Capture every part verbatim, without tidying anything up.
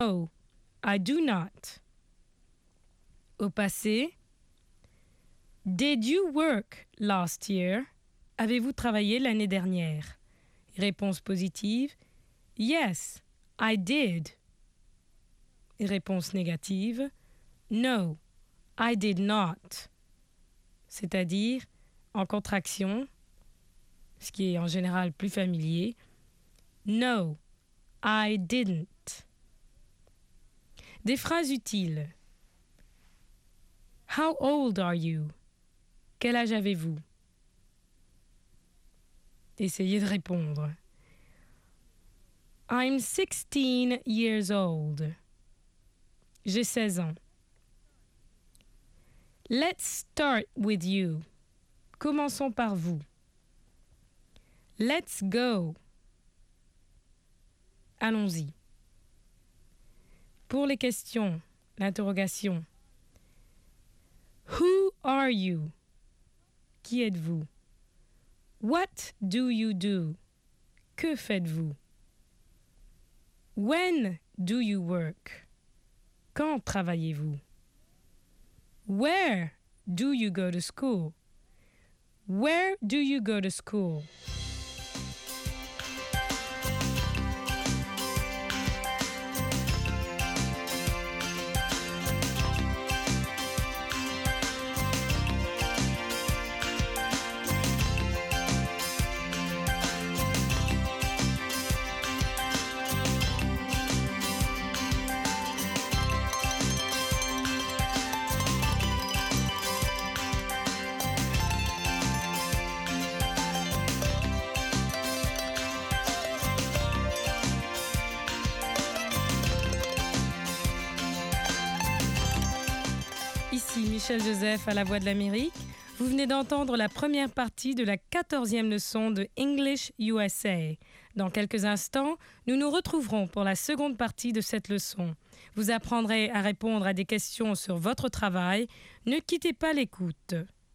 No, I do not. Au passé, did you work last year? Avez-vous travaillé l'année dernière? Réponse positive, yes, I did. Réponse négative, no, I did not. C'est-à-dire, en contraction, ce qui est en général plus familier, no, I didn't. Des phrases utiles. How old are you? Quel âge avez-vous? Essayez de répondre. I'm sixteen years old. J'ai seize ans. Let's start with you. Commençons par vous. Let's go. Allons-y. Pour les questions, l'interrogation. Who are you? Qui êtes-vous? What do you do? Que faites-vous? When do you work? Quand travaillez-vous? Where do you go to school? Where do you go to school? Ici Michel Joseph à la Voix de l'Amérique. Vous venez d'entendre la première partie de la quatorzième leçon de English U S A. Dans quelques instants, nous nous retrouverons pour la seconde partie de cette leçon. Vous apprendrez à répondre à des questions sur votre travail. Ne quittez pas l'écoute.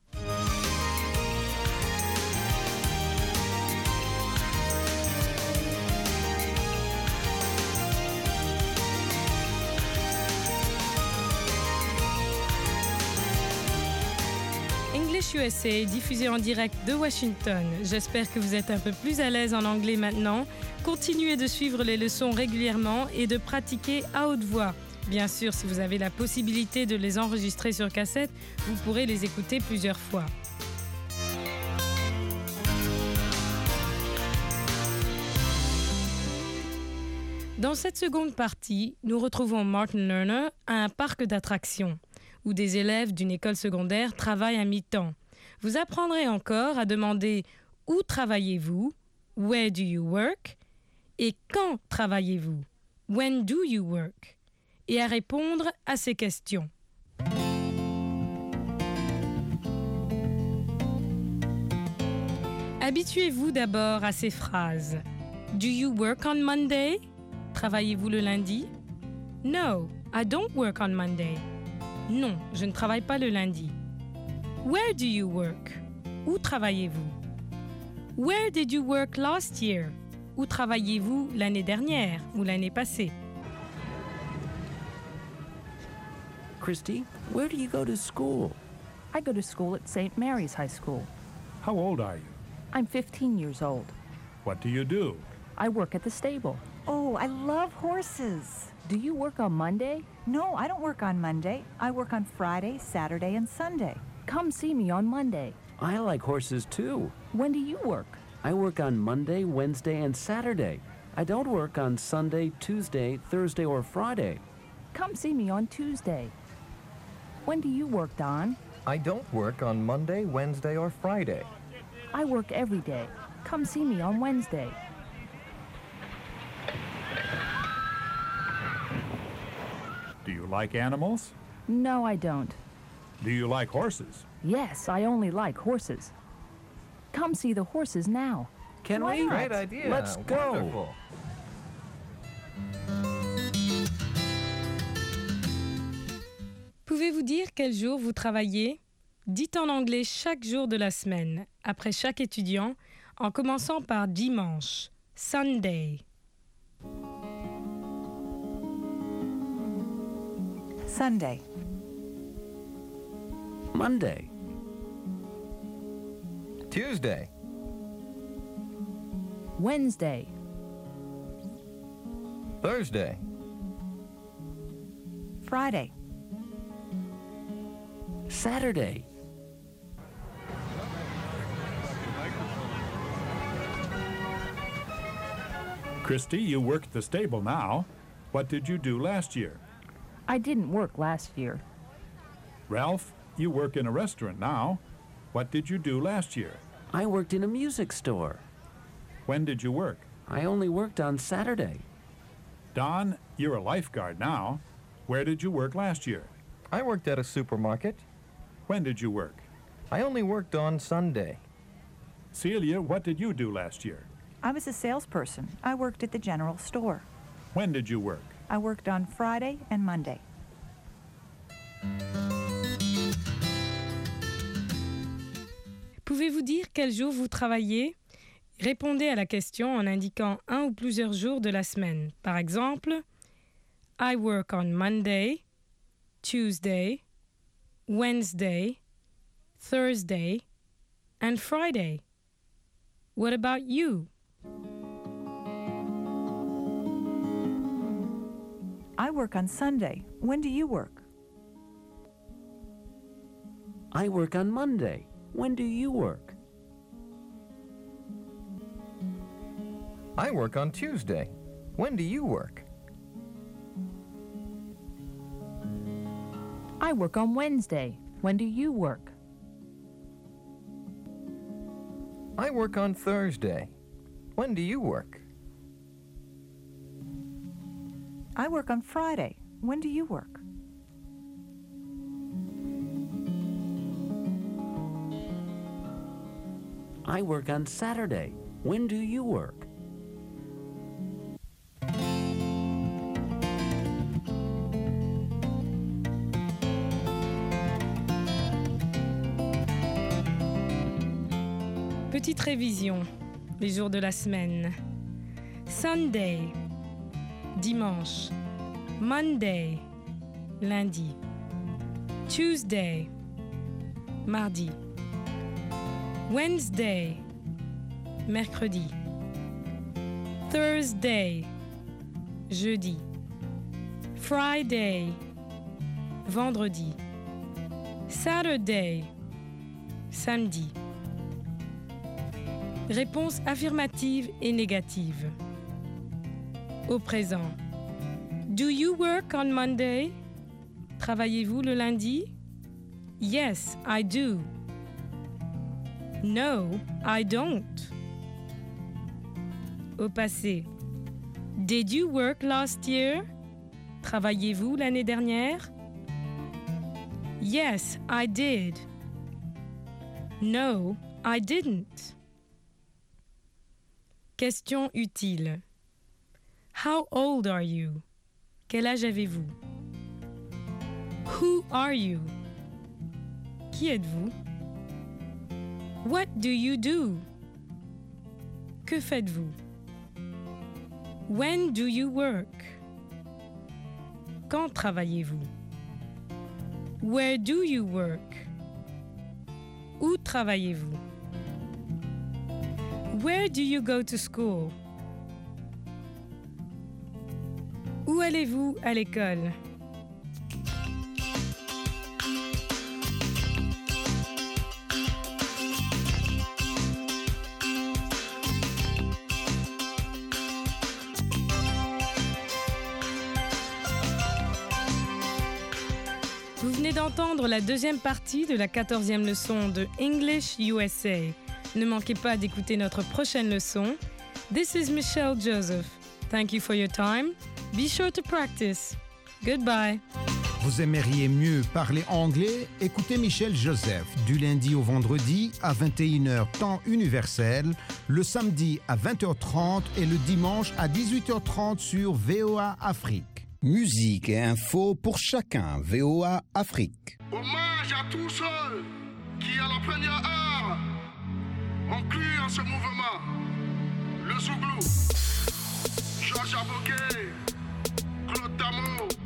English U S A est diffusé en direct de Washington. J'espère que vous êtes un peu plus à l'aise en anglais maintenant. Continuez de suivre les leçons régulièrement et de pratiquer à haute voix. Bien sûr, si vous avez la possibilité de les enregistrer sur cassette, vous pourrez les écouter plusieurs fois. Dans cette seconde partie, nous retrouvons Martin Lerner à un parc d'attractions, où des élèves d'une école secondaire travaillent à mi-temps. Vous apprendrez encore à demander « Où travaillez-vous » « Where do you work » et « Quand travaillez-vous » « When do you work » et à répondre à ces questions. Habituez-vous d'abord à ces phrases. Do you work on Monday? Travaillez-vous le lundi? No, I don't work on Monday. Non, je ne travaille pas le lundi. Where do you work? Où travaillez-vous? Where did you work last year? Où travailliez-vous l'année dernière ou l'année passée? Christy, where do you go to school? I go to school at Saint Mary's High School. How old are you? I'm fifteen years old. What do you do? I work at the stable. Oh, I love horses. Do you work on Monday? No, I don't work on Monday. I work on Friday, Saturday, and Sunday. Come see me on Monday. I like horses too. When do you work? I work on Monday, Wednesday, and Saturday. I don't work on Sunday, Tuesday, Thursday, or Friday. Come see me on Tuesday. When do you work, Don? I don't work on Monday, Wednesday, or Friday. I work every day. Come see me on Wednesday. Do you like animals? No, I don't. Do you like horses? Yes, I only like horses. Come see the horses now. Can Why we? not? Great idea. Let's go. Wonderful. Pouvez-vous dire quel jour vous travaillez? Dites en anglais chaque jour de la semaine, après chaque étudiant, en commençant par dimanche, Sunday. Sunday, Monday, Tuesday, Wednesday, Thursday, Friday, Saturday, Christy, you work at the stable now. What did you do last year? I didn't work last year. Ralph, you work in a restaurant now. What did you do last year? I worked in a music store. When did you work? I only worked on Saturday. Don, you're a lifeguard now. Where did you work last year? I worked at a supermarket. When did you work? I only worked on Sunday. Celia, what did you do last year? I was a salesperson. I worked at the general store. When did you work? I worked on Friday and Monday. Pouvez-vous dire quel jour vous travaillez? Répondez à la question en indiquant un ou plusieurs jours de la semaine. Par exemple, I work on Monday, Tuesday, Wednesday, Thursday, and Friday. What about you? I work on Sunday. When do you work? I work on Monday. When do you work? I work on Tuesday. When do you work? I work on Wednesday. When do you work? I work on Thursday. When do you work? I work on Friday. When do you work? I work on Saturday. When do you work? Petite révision, les jours de la semaine. Sunday, dimanche. Monday, lundi. Tuesday, mardi. Wednesday, mercredi. Thursday, jeudi. Friday, vendredi. Saturday, samedi. Réponse affirmative et négative. Au présent. Do you work on Monday? Travaillez-vous le lundi? Yes, I do. No, I don't. Au passé. Did you work last year? Travaillez-vous l'année dernière? Yes, I did. No, I didn't. Question utile. How old are you? Quel âge avez-vous? Who are you? Qui êtes-vous? What do you do? Que faites-vous? When do you work? Quand travaillez-vous? Where do you work? Où travaillez-vous? Where do you go to school? Où allez-vous à l'école? Vous venez d'entendre la deuxième partie de la quatorzième leçon de English U S A. Ne manquez pas d'écouter notre prochaine leçon. This is Michelle Joseph. Thank you for your time. Be sure to practice. Goodbye. Vous aimeriez mieux parler anglais? Écoutez Michel Joseph du lundi au vendredi à vingt et une heures temps universel, le samedi à vingt heures trente et le dimanche à dix-huit heures trente sur V O A Afrique. Musique et info pour chacun. V O A Afrique. Hommage à tous ceux qui, à la première heure, ont cru en ce mouvement. Le Zouglou, Georges Aboké, Claude Tamo.